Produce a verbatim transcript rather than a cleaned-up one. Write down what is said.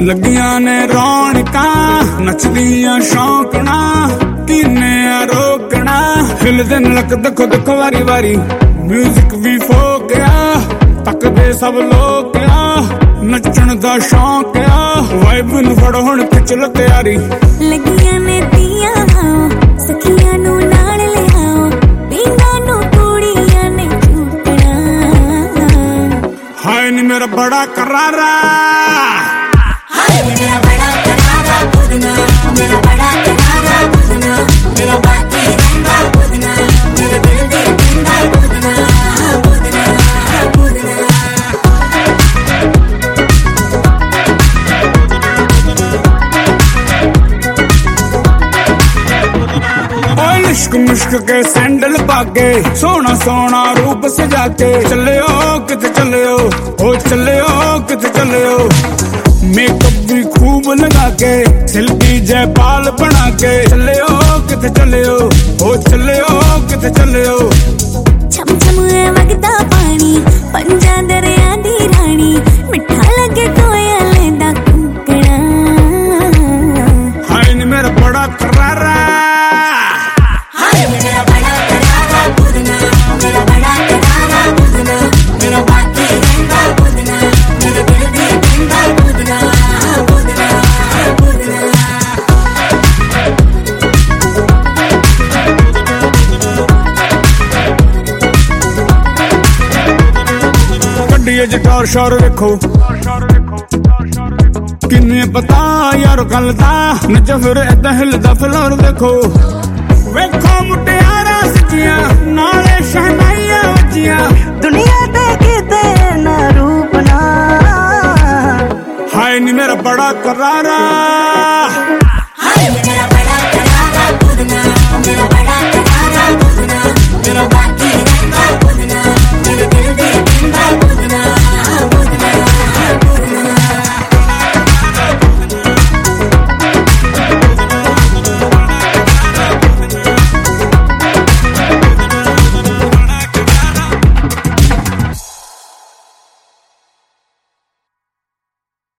लगियां ने रौनकां नचदियां शौकना किने रोकना हिलदे नलक देखो देखो वारी वारी म्यूजिक भी फोकिया तकदे सब लोग नचण दा शौक आ वाइब नूं फड़ो हुण खिच लो तैयारी लगियां ने दियां सखियां नूं नाल लियाओ पींगा नूं कुड़ियां ने झूकना हाय नी मेरा बड़ा करारा हाय मेरा बड़ा करारा बुदना मेरा बड़ा करारा बुदना मेरा बाकी रहंदा बुदना मेरे दिल दे जिंदा बुदना बुदना बुदना इश्क मुश्क के सैंडल पाके सोना सोना रूप सजा के चले ओ किथे चले ओ ओ चले ओ किथे चले ओ मेकअप भी खूब लगा के सिल्की जयपाल बना के चले ओ किथे चले ओ ओ चले ओ किथे चले ओ छम छम वगदा पानी पंजा दरिया दी रानी मिठा लगे कोयल दा कुकड़ा हाय नी मेरा बड़ा करारा मेरा बड़ा करारा बुदना मेरा बड़ा करारा बुदना मेरा बाकी रहंदा बुदना मेरे दिल दे जिंदा बुदना बुदना बुदना गड्डिए च टौर शौर वेखो किन्ने पता यार गल दा नच फिर इदां हिलदा फ्लोर देखो वेखो मुटियारा सजियां नाले शहनाइयां वजियां दुनिया ते किते ना रूप ना हाय नी मेरा बड़ा करारा हाय मेरा